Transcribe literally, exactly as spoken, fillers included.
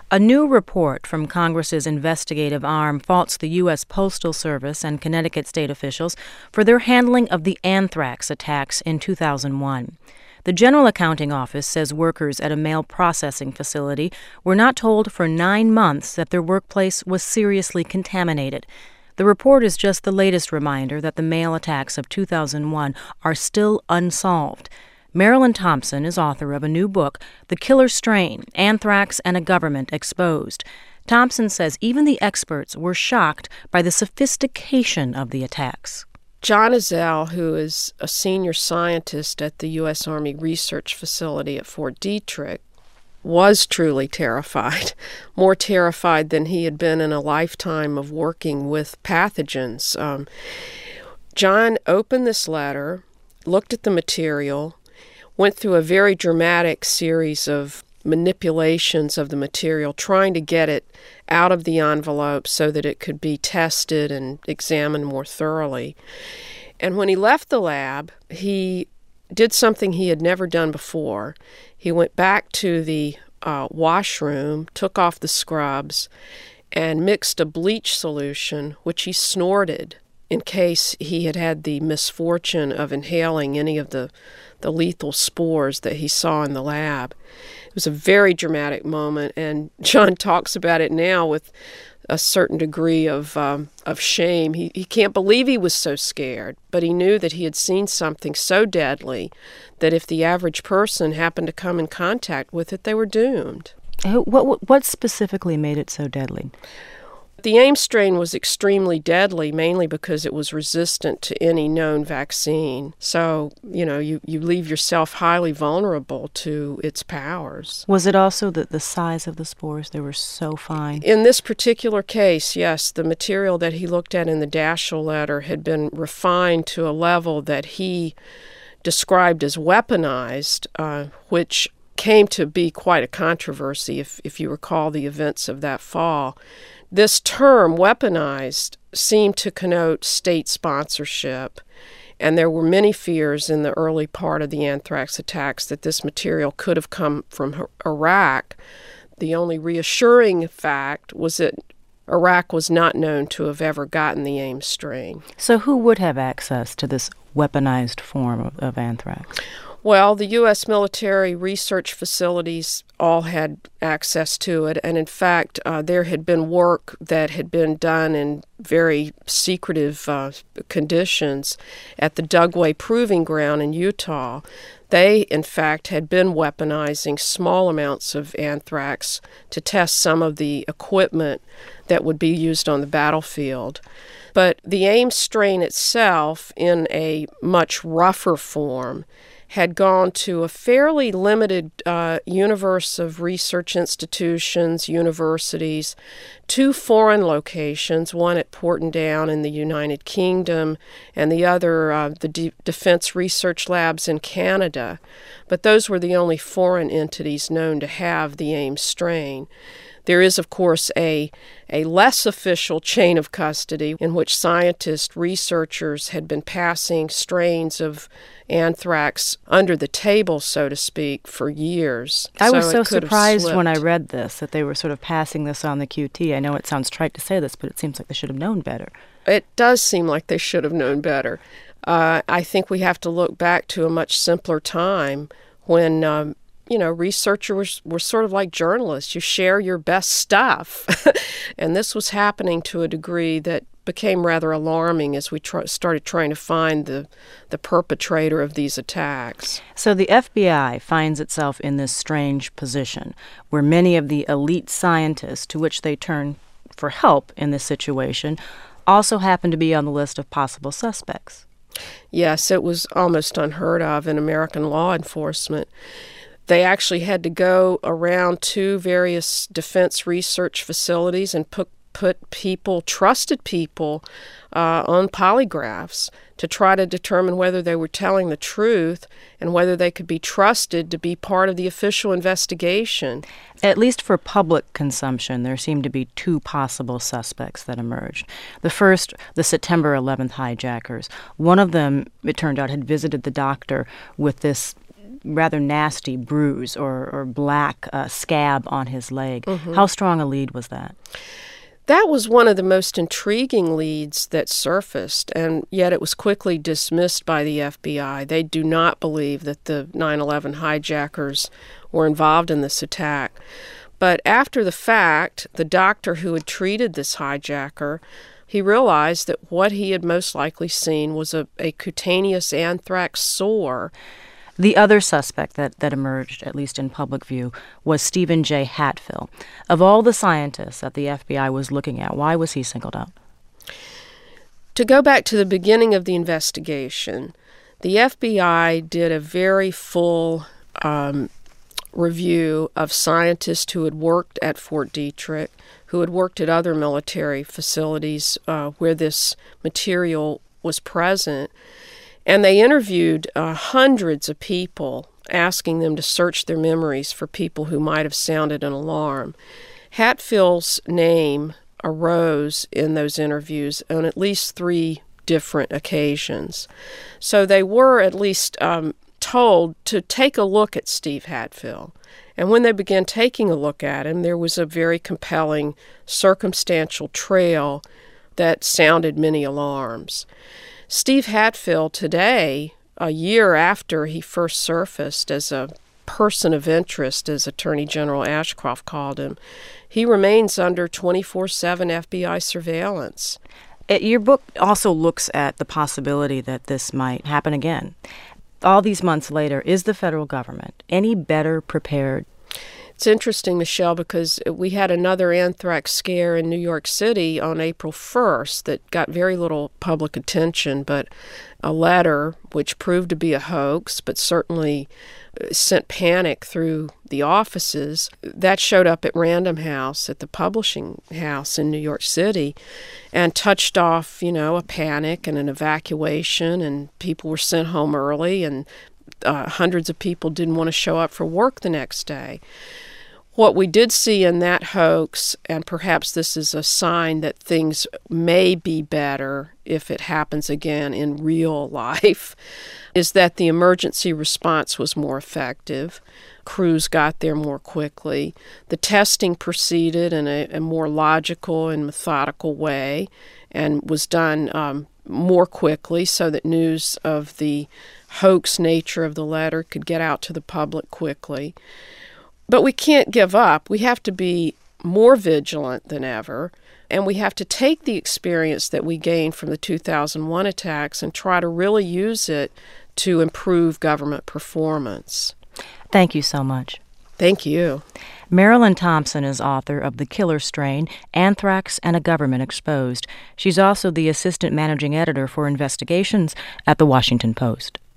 A new report from Congress's investigative arm faults the U S. Postal Service and Connecticut state officials for their handling of the anthrax attacks in two thousand one. The General Accounting Office says workers at a mail processing facility were not told for nine months that their workplace was seriously contaminated. The report is just the latest reminder that the mail attacks of two thousand one are still unsolved. Marilyn Thompson is author of a new book, The Killer Strain, Anthrax and a Government Exposed. Thompson says even the experts were shocked by the sophistication of the attacks. John Ezell, who is a senior scientist at the U S. Army Research Facility at Fort Detrick, was truly terrified, more terrified than he had been in a lifetime of working with pathogens. Um, John opened this letter, looked at the material, went through a very dramatic series of manipulations of the material, trying to get it out of the envelope so that it could be tested and examined more thoroughly. And when he left the lab, he did something he had never done before. He went back to the uh, washroom, took off the scrubs, and mixed a bleach solution, which he snorted in case he had had the misfortune of inhaling any of the, the lethal spores that he saw in the lab. It was a very dramatic moment, and John talks about it now with a certain degree of um, of shame. He, he can't believe he was so scared, but he knew that he had seen something so deadly that if the average person happened to come in contact with it, they were doomed. What, what specifically made it so deadly? The Ames strain was extremely deadly, mainly because it was resistant to any known vaccine. So, you know, you, you leave yourself highly vulnerable to its powers. Was it also the, the size of the spores? They were so fine. In this particular case, yes, the material that he looked at in the Daschle letter had been refined to a level that he described as weaponized, uh, which came to be quite a controversy, if, if you recall the events of that fall. This term, weaponized, seemed to connote state sponsorship, and there were many fears in the early part of the anthrax attacks that this material could have come from Iraq. The only reassuring fact was that Iraq was not known to have ever gotten the Ames strain. So who would have access to this weaponized form of, of anthrax? Well, the U S military research facilities all had access to it, and in fact, uh, there had been work that had been done in very secretive uh, conditions at the Dugway Proving Ground in Utah. They, in fact, had been weaponizing small amounts of anthrax to test some of the equipment that would be used on the battlefield. But the Ames strain itself, in a much rougher form, had gone to a fairly limited uh, universe of research institutions, universities, two foreign locations, one at Portendown in the United Kingdom and the other, uh, the D- Defense Research Labs in Canada. But those were the only foreign entities known to have the Ames strain. There is, of course, a, a less official chain of custody in which scientists, researchers had been passing strains of anthrax under the table, so to speak, for years. I was so so surprised when I read this, that they were sort of passing this on the Q T. I know it sounds trite to say this, but it seems like they should have known better. It does seem like they should have known better. Uh, I think we have to look back to a much simpler time when um, you know, researchers were sort of like journalists. You share your best stuff. And this was happening to a degree that became rather alarming as we tr- started trying to find the, the perpetrator of these attacks. So the F B I finds itself in this strange position where many of the elite scientists to which they turn for help in this situation also happen to be on the list of possible suspects. Yes, it was almost unheard of in American law enforcement. They actually had to go around to various defense research facilities and put put people, trusted people, uh, on polygraphs to try to determine whether they were telling the truth and whether they could be trusted to be part of the official investigation. At least for public consumption, there seemed to be two possible suspects that emerged. The first, the September eleventh hijackers. One of them, it turned out, had visited the doctor with this rather nasty bruise or, or black uh, scab on his leg. Mm-hmm. How strong a lead was that? That was one of the most intriguing leads that surfaced, and yet it was quickly dismissed by the F B I. They do not believe that the nine eleven hijackers were involved in this attack. But after the fact, the doctor who had treated this hijacker, he realized that what he had most likely seen was a, a cutaneous anthrax sore. The other suspect that, that emerged, at least in public view, was Stephen J. Hatfill. Of all the scientists that the F B I was looking at, why was he singled out? To go back to the beginning of the investigation, the F B I did a very full um, review of scientists who had worked at Fort Detrick, who had worked at other military facilities uh, where this material was present. And they interviewed uh, hundreds of people, asking them to search their memories for people who might have sounded an alarm. Hatfill's name arose in those interviews on at least three different occasions. So they were at least um, told to take a look at Steve Hatfill. And when they began taking a look at him, there was a very compelling circumstantial trail that sounded many alarms. Steve Hatfill today, a year after he first surfaced as a person of interest, as Attorney General Ashcroft called him, he remains under twenty-four seven F B I surveillance. Your book also looks at the possibility that this might happen again. All these months later, is the federal government any better prepared? It's interesting, Michelle, because we had another anthrax scare in New York City on April first that got very little public attention, but a letter, which proved to be a hoax, but certainly sent panic through the offices, that showed up at Random House, at the publishing house in New York City, and touched off, you know, a panic and an evacuation, and people were sent home early, and uh, hundreds of people didn't want to show up for work the next day. What we did see in that hoax, and perhaps this is a sign that things may be better if it happens again in real life, is that the emergency response was more effective. Crews got there more quickly. The testing proceeded in a, a more logical and methodical way and was done um, more quickly so that news of the hoax nature of the letter could get out to the public quickly. But we can't give up. We have to be more vigilant than ever, and we have to take the experience that we gained from the two thousand one attacks and try to really use it to improve government performance. Thank you so much. Thank you. Marilyn Thompson is author of The Killer Strain, Anthrax and a Government Exposed. She's also the assistant managing editor for investigations at The Washington Post.